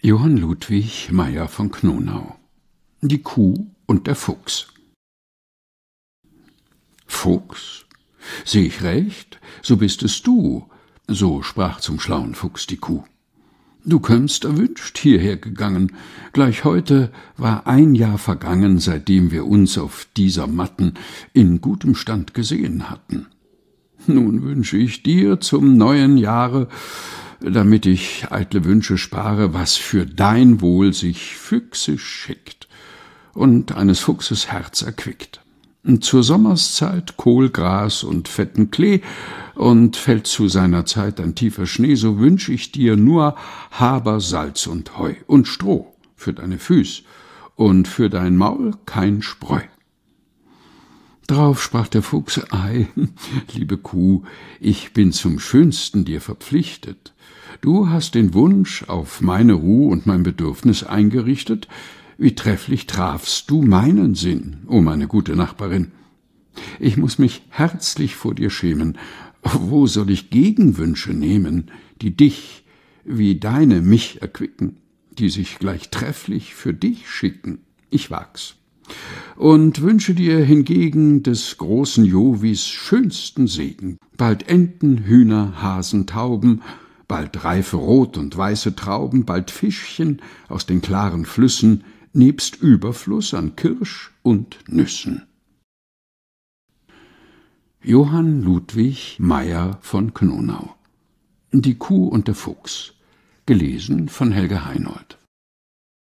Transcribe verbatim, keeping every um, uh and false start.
Johann Ludwig Meyer von Knonau. Die Kuh und der Fuchs. Fuchs, seh ich recht, so bist es du, so sprach zum schlauen Fuchs die Kuh. Du kömmst erwünscht hierher gegangen, gleich heute war ein Jahr vergangen, seitdem wir uns auf dieser Matten in gutem Stand gesehen hatten. Nun wünsche ich dir zum neuen Jahre, damit ich eitle Wünsche spare, was für dein Wohl sich füchsisch schickt und eines Fuchses Herz erquickt. Und zur Sommerszeit Kohlgras und fetten Klee, und fällt zu seiner Zeit ein tiefer Schnee, so wünsch ich dir nur Haber, Salz und Heu und Stroh für deine Füß und für dein Maul kein Spreu. Drauf sprach der Fuchs: Ei, liebe Kuh, ich bin zum Schönsten dir verpflichtet. Du hast den Wunsch auf meine Ruh und mein Bedürfnis eingerichtet. Wie trefflich trafst du meinen Sinn, o meine gute Nachbarin. Ich muß mich herzlich vor dir schämen. Wo soll ich Gegenwünsche nehmen, die dich wie deine mich erquicken, die sich gleich trefflich für dich schicken? Ich wag's. Und wünsche dir hingegen des großen Jovis schönsten Segen, bald Enten, Hühner, Hasen, Tauben, bald reife rot und weiße Trauben, bald Fischchen aus den klaren Flüssen, nebst Überfluss an Kirsch und Nüssen. Johann Ludwig Meyer von Knonau. Die Kuh und der Fuchs. Gelesen von Helge Heinold.